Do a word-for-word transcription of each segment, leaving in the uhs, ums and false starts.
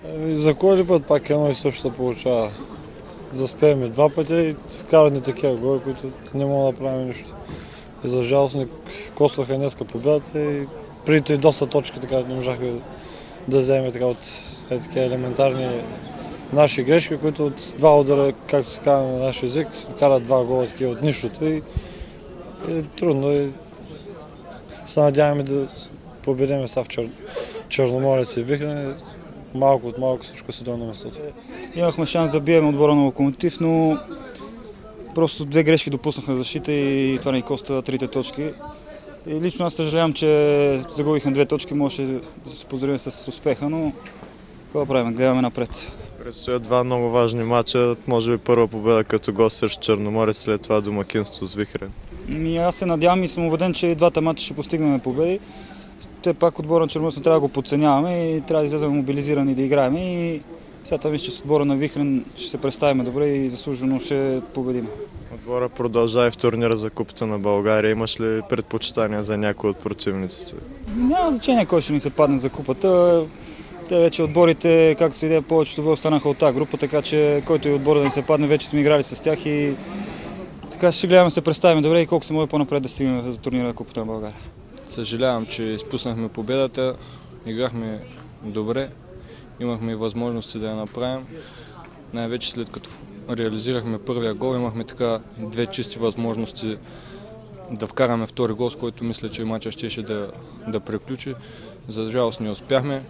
За кой ли път пак едно и също се получава. Заспеем два пъти и вкарани такива голи, които не мога да правим нищо. И за жалост ни костваха днеска победата и преди и доста точки, така не можахме да вземем така от е, така елементарни наши грешки, които от два удара, както се казва на наш език, вкарат два гола такива от нищото и, и трудно. И се надяваме да победим сега в Чер... Черноморец и Вихрен. Малко от малко всичко се дойде на местото. Имахме шанс да бием отбора на Локомотив, но просто две грешки допуснахме защита и това ни коства трите точки. И лично аз съжалявам, че загубихме две точки, може да се поздравим с успеха, но какво правим, гледаме напред. Предстоят два много важни мача, може би първа победа като гост срещу Черноморец, след това домакинство с Вихрен. И аз се надявам и съм убеден, че двата мача ще постигнем победи. Те пак отбора на Черноморец не трябва да го подценяваме и трябва да излезем мобилизирани да играем. И сега мисля, че с отбора на Вихрен ще се представим добре и заслужено ще победим. Отбора продължава и в турнира за Купата на България. Имаш ли предпочитания за някой от противниците? Няма значение кой ще ни се падне за Купата. Те вече отборите, както се видя, повечето отбори останаха от тази група, така че който и отбор да ни се падне, вече сме играли с тях и така ще гледаме се представим добре и колко се може по-напред да стигнем за турнира на Купата на България. Съжалявам, че изпуснахме победата, играхме добре, имахме и възможности да я направим. Най-вече след като реализирахме първия гол, имахме така две чисти възможности да вкараме втори гол, с който мисля, че мача щеше да, да приключи. За жалост не успяхме.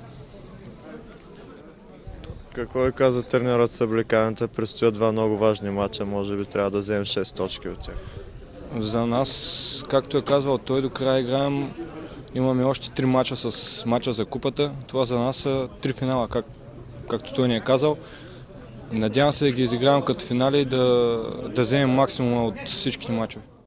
Какво ви каза тренерът Съблеканите? Предстоят два много важни мача, може би трябва да вземем шест точки от тях. За нас, както е казвал той, до края играем. Имаме още три мача с мача за купата. Това за нас са три финала, как, както той ни е казал. Надявам се да ги изиграем като финали и да, да вземем максимума от всичките мачове.